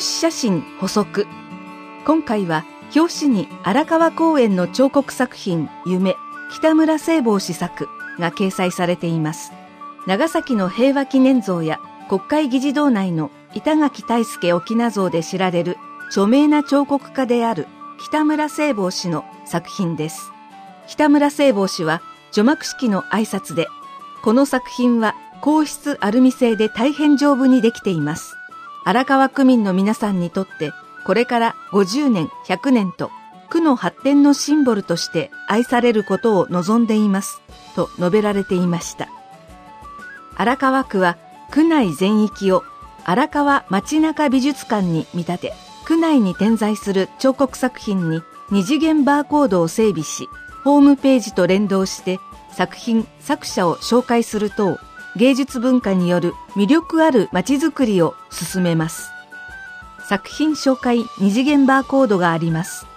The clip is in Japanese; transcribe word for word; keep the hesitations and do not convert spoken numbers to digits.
表紙写真補足。今回は表紙に荒川公園の彫刻作品夢、北村西坊氏作が掲載されています。長崎の平和記念像や国会議事堂内の板垣退助翁像で知られる著名な彫刻家である北村西坊氏の作品です。北村西坊氏は除幕式の挨拶で、この作品は硬質アルミ製で大変丈夫にできています。荒川区民の皆さんにとってこれからごじゅうねん、ひゃくねんと区の発展のシンボルとして愛されることを望んでいますと述べられていました。荒川区は区内全域を荒川街中美術館に見立て、区内に点在する彫刻作品に二次元バーコードを整備し、ホームページと連動して作品・作者を紹介する等、芸術文化による魅力ある街づくりを進めます。作品紹介二次元バーコードがあります。